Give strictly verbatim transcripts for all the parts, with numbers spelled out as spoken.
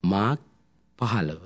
Mark පහළව.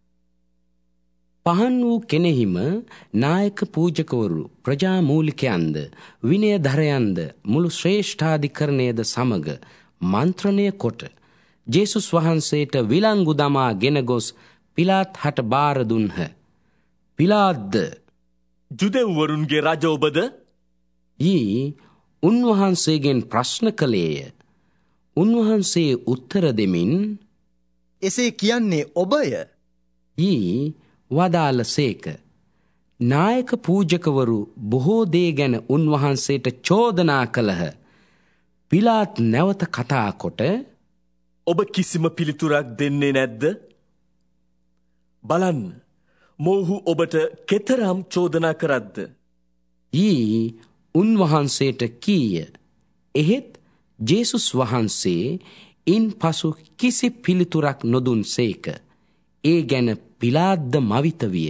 පහන් වූ කෙනෙහිම නායක පූජකවරු ප්‍රජාමූලිකයන්ද විනයධරයන්ද මුළු ශ්‍රේෂ්ඨාධිකරණයද සමග මන්ත්‍රණය කොට ජේසුස් වහන්සේට විලංගු දමා ගෙන ගොස් පිලාත් හට බාර දුන්හ. පිලාත්ද ජුදෙව්වරුන්ගේ රජ ඔබද? ඊ උන්වහන්සේගෙන් ප්‍රශ්න කළේය. උන්වහන්සේ උත්තර දෙමින් එසේ කියන්නේ ඔබය? ඊ වදාළ සේක. නායක පූජකවරු බොහෝ දේ ගැන උන්වහන්සේට චෝදනා කළහ. පිලාත් නැවත කතා කොට ඔබ කිසිම පිළිතුරක් දෙන්නේ නැද්ද? බලන්න, මොහු ඔබට කෙතරම් චෝදනා කරද්ද? ඊ උන්වහන්සේට කීය. එහෙත් ජේසුස් වහන්සේ ඉන් පසු කිසි පිළිතුරක් නොදුන් සේක. ඒ ගැන පිලාත්ද මවිත විය.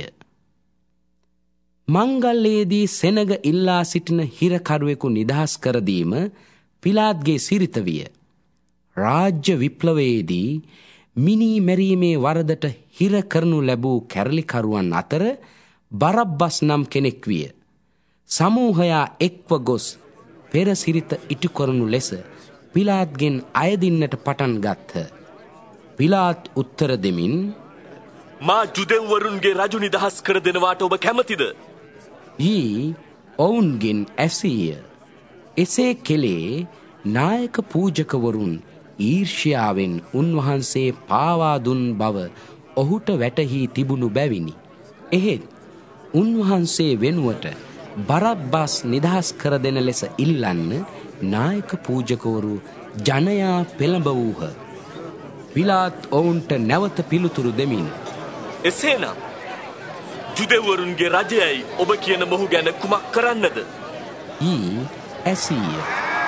මංගල්‍යයේදී සෙනග ඉල්ලා සිටින හිරකරුවෙකු නිදහස් කරදීම පිලාත්ගේ සිරිත විය. රාජ්‍ය විප්ලවයේදී මිනී මැරීමේ වරදට හිර කරනු ලැබූ කැරලිකරුවන් අතර බරබ්බස් නම් කෙනෙක් විය. සමූහයා එක්ව ගොස් පෙර සිරිත ඉටු කරනු ලෙස පිලාත්ගෙන් අයදින්නට පටන් ගත්හ. පිලාත් උත්තර දෙමින් මා ජුදෙව්වරුන්ගේ රජු නිදහස් කර දෙනවාට ඔබ කැමතිද? ඊ ඔවුන්ගෙන් ඇසීය. එසේ කෙලේ නායක පූජකවරුන් ඊර්ෂ්‍යාවෙන් උන්වහන්සේ පාවා දුන් බව ඔහුට වැටහී තිබුණු බැවිනි. එහෙත් උන්වහන්සේ වෙනුවට බරබ්බස් නිදහස් කර දෙන ලෙස ඉල්ලන්න නායක පූජකවරු ජනයා පෙළඹ වූහ. පිලාත් ඔවුන්ට නැවත පිළිතුරු දෙමින් එසේනම් ජුදෙව්වරුන්ගේ රජයයි ඔබ කියන මොහු ගැන කුමක් කරන්නද? ඊ ඇසීය.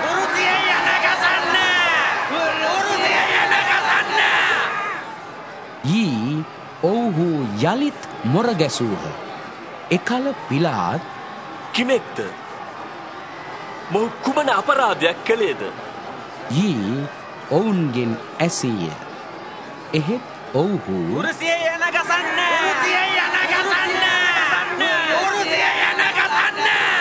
ඊ ඔවුහු යළිත් මොර ගැසූහ. එකල පිලාත් කිමෙක්ද? මොහු කුමන අපරාධයක් කළේද? ඊ ඔවුන්ගෙන් ඇසීය. එහෙත් ඔවුහු කුරුසියේ යන ගසන්න! කුරුසියේ යන ගසන්න! කුරුසියේ යන ගසන්න!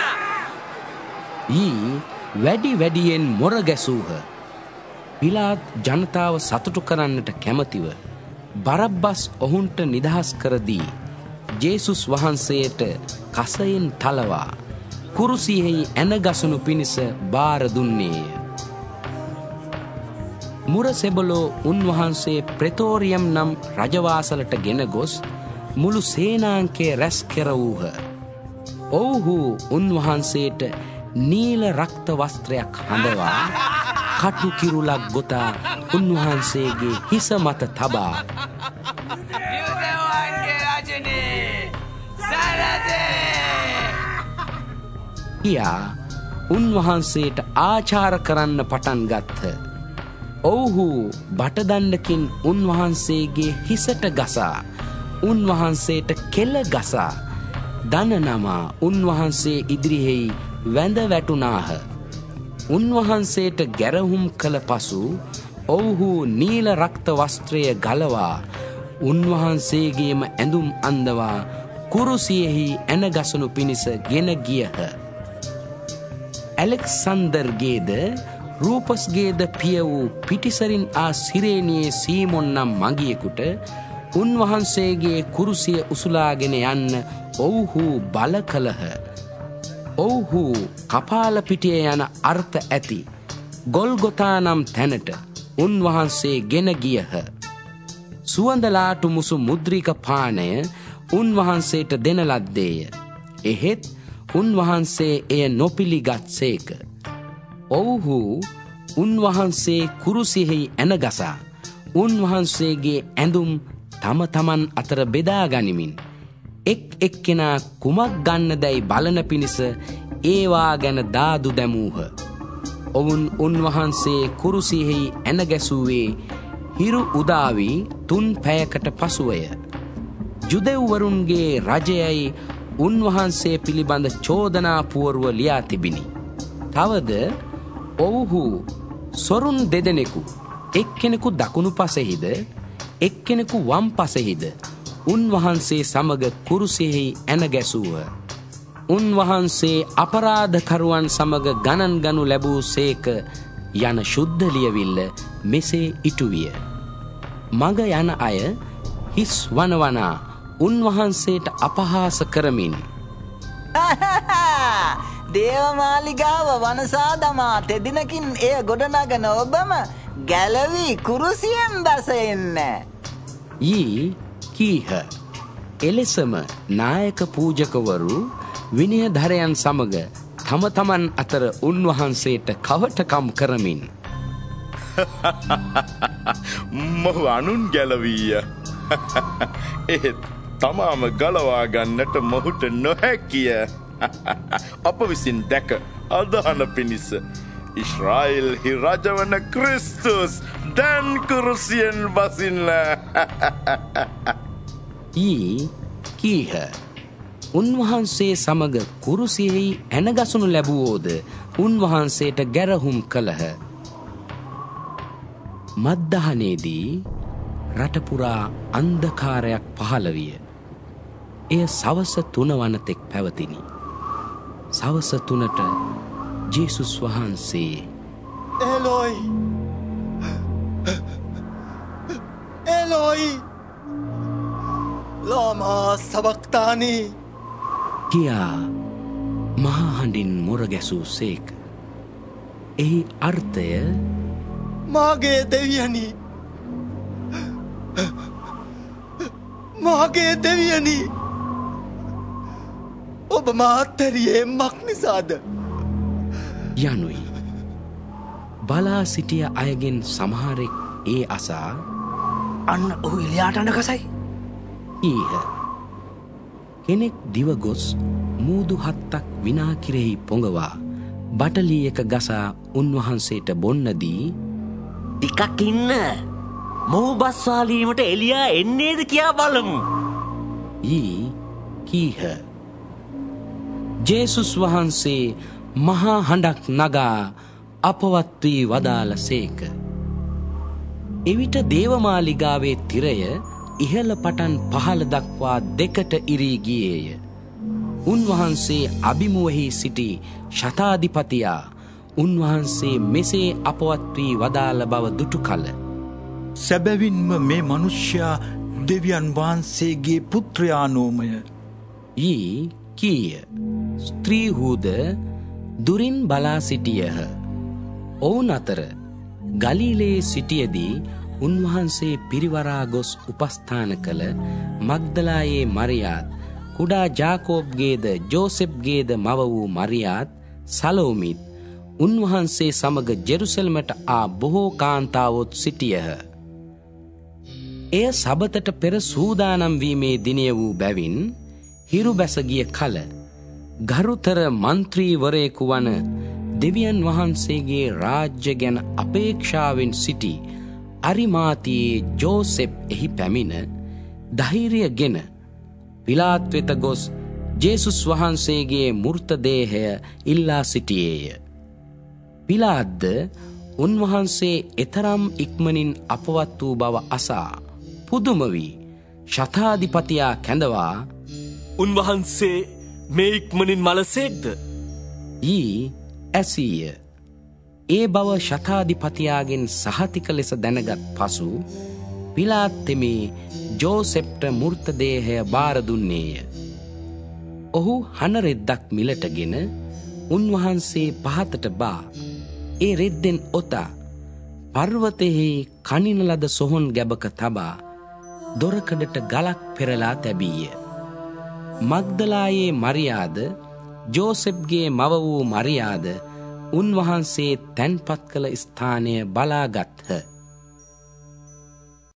ඊ වැඩි වැඩියෙන් මොර ගැසූහ. පිලාත් ජනතාව සතුටු කරන්නට කැමතිව බරබ්බස් ඔහුන්ට නිදහස් කර දී ජේසුස් වහන්සේට කසයෙන් තලවා කුරුසියෙහි ඇන ගසනු පිණිස බාර දුන්නේය. මුරසෙබලෝ උන්වහන්සේ ප්‍රෙතෝරියම් නම් රජවාසලට ගෙන ගොස් මුළු සේනාංකය රැස් කෙරවූහ. ඔවුහු උන්වහන්සේට නීල රක්ත වස්ත්‍රයක් හඳවා කටු කිරුලක් ගොතා උන්වහන්සේගේ හිස මත තබා යුදෙව්වන්ගේ රජනේ සරදේ කියා උන්වහන්සේට ආචාර කරන්න පටන් ගත්හ. ඔවුහු බටදණ්ඩකින් උන්වහන්සේගේ හිසට ගසා උන්වහන්සේට කෙල ගසා දන නමා උන්වහන්සේ ඉදිරියෙහි වැඳ වැටුනාහ. උන්වහන්සේට ගැරහුම් කළ පසු ඔවුහු නීල රක්ත වස්ත්‍රය ගලවා උන්වහන්සේගේම ඇඳුම් අන්දවා කුරුසියෙහි ඇනගසනු පිණිස ගෙන ගියහ. ඇලෙක්සන්දර්ගේද රූපස්ගේද පිය වූ පිටිසරින් ආ සිරේනියේ සීමොන් නම් මගියෙකුට උන්වහන්සේගේ කුරුසිය උසුලාගෙන යන්න ඔවුහු බල කළහ. ඔවුහු කපාල පිටිය යන අර්ථ ඇති ගොල්ගොතා නම් තැනට උන්වහන්සේ ගෙන ගියහ. සුවඳලාටු මුසු මුද්‍රික පානය උන්වහන්සේට දෙන ලද්දේය. එහෙත් උන්වහන්සේ එය නොපිළිගත් සේක. ඔවුහු උන්වහන්සේ කුරුසියෙහි ඇනගසා උන්වහන්සේගේ ඇඳුම් තම තමන් අතර බෙදා ගනිමින් එක් එක්කෙනා කුමක් ගන්න දැයි බලන පිණිස ඒවා ගැන දාදු දැමූහ. ඔවුන් උන්වහන්සේ කුරුසියෙහි ඇනගැසුවේ හිරු උදාවී තුන් පැයකට පසුවය. ජුදෙව්වරුන්ගේ රජයයි උන්වහන්සේ පිළිබඳ චෝදනා පුවරුව ලියා තිබිනි. තවද ඔවුහු සොරුන් දෙදෙනෙකු එක්කෙනෙකු දකුණු පසෙහිද එක්කෙනෙකු වම් පසෙහිද උන්වහන්සේ සමග කුරුසියෙහි ඇන ගැසූහ. උන්වහන්සේ අපරාධකරුවන් සමග ගණන් ගනු ලැබූ සේක යන ශුද්ධ ලියවිල්ල මෙසේ ඉටුවිය. මග යන අය හිස් වනවනා උන්වහන්සේට අපහාස කරමින් දේවමාලිගාව වනසා දමා තෙදිනකින් එය ගොඩනගන ඔබම ගැලවී කුරුසියෙන් බැස එන්න යී කීහ. එලෙසම නායක පූජකවරු විනයධරයන් සමග තම තමන් අතර උන්වහන්සේට කවටකම් කරමින් මොහු අනුන් ගැලවීය. එහෙත් තමාම ගලවා ගන්නට මොහුට නොහැකිය. අප විසින් දැක අදහන පිණිස ඉස්රායෙල්හි රජවන ක්‍රිස්තුස් දැන් කුරුසියෙන් බසින්න. ඊ කීහ. උන්වහන්සේ සමග කුරුසියෙහි ඇනගසනු ලැබුවෝද උන්වහන්සේට ගැරහුම් කළහ. මද්දහනේදී රටපුරා අන්ධකාරයක් පහළ විය. එය සවස තුන වනතෙක් පැවතිනි. සවස තුනට ජේසුස් වහන්සේ එලෝයි එලෝයි ලාමා සබක්තානි කියා මහා හඬින් මොර ගැසූ සේක. එහි අර්ථය මාගේ දෙවියනි මාගේ දෙවියනි ඔබ මාත්තරියේ මක් නිසාද යනුයි. බලා සිටිය අයගෙන් සමහරෙක් ඒ අසා අන්න ඔහු එලියාට අඬගසයි ඊහ. කෙනෙක් දිවගොස් මූදු හත්තක් විනාකිරෙහි පොඟවා බටලියක ගසා උන්වහන්සේට බොන්නදී ටිකක් ඉන්න මොහු බස්වාලීමට එලියා එන්නේද කියා බලමු ඊ කීහ. ජේසුස් වහන්සේ මහා හඬක් නගා අපවත් වී වදාළ සේක. එවිට දේවමාලිගාවේ තිරය ඉහළ පටන් පහළ දක්වා දෙකට ඉරී ගියේය. උන්වහන්සේ අභිමුවෙහි සිටි ශතාධිපතියා උන්වහන්සේ මෙසේ අපවත් වී වදාළ බව දුටු කල සැබවින්ම මේ මනුෂ්‍යයා දෙවියන් වහන්සේගේ පුත්‍රයානෝමය ඊ කීය. ස්ත්‍රීහුද දුරින් බලා සිටියහ. ඔවුන් අතර ගලීලයේ සිටියදී උන්වහන්සේ පිරිවරා ගොස් උපස්ථාන කළ මග්දලායේ මරියාත් කුඩා ජාකෝබ්ගේද ජෝසෙප්ගේද මව වූ මරියාත් සලෝමිත් උන්වහන්සේ සමග ජෙරුසලමට ආ බොහෝ කාන්තාවොත් සිටියහ. එය සබතට පෙර සූදානම් වීමේ දිනය වූ බැවින් හිරු බැස ගිය කල ගරුතර මන්ත්‍රීවරයෙකු වන දෙවියන් වහන්සේගේ රාජ්‍ය ගැන අපේක්ෂාවෙන් සිටි අරිමාතියේ ජෝසෙප් එහි පැමිණ ධෛර්යගෙන පිලාත් වෙත ගොස් ජේසුස් වහන්සේගේ මූර්තදේහය ඉල්ලා සිටියේය. පිලාත්ද උන්වහන්සේ එතරම් ඉක්මනින් අපවත් වූ බව අසා පුදුම වී ශතාධිපතියා කැඳවා උන්වහන්සේ මේ ඉක්මනින් මලසේක්ද ඊ ඇසීය. ඒ බව ශතාධිපතියාගෙන් සහතික ලෙස දැනගත් පසු පිලාත් තෙමේ ජෝසෙප්ට මූර්තදේහය බාර දුන්නේය. ඔහු හන රෙද්දක් මිලටගෙන උන්වහන්සේ පහතට බා ඒ රෙද්දෙන් ඔතා පර්වතයෙහි කනින ලද සොහොන් ගැබක තබා දොරකඩට ගලක් පෙරලා තැබීය. මග්දලායේ මරියාද ජෝසෙප්ගේ මව වූ මරියාද උන්වහන්සේ තැන්පත් කළ ස්ථානය බලාගත්හ.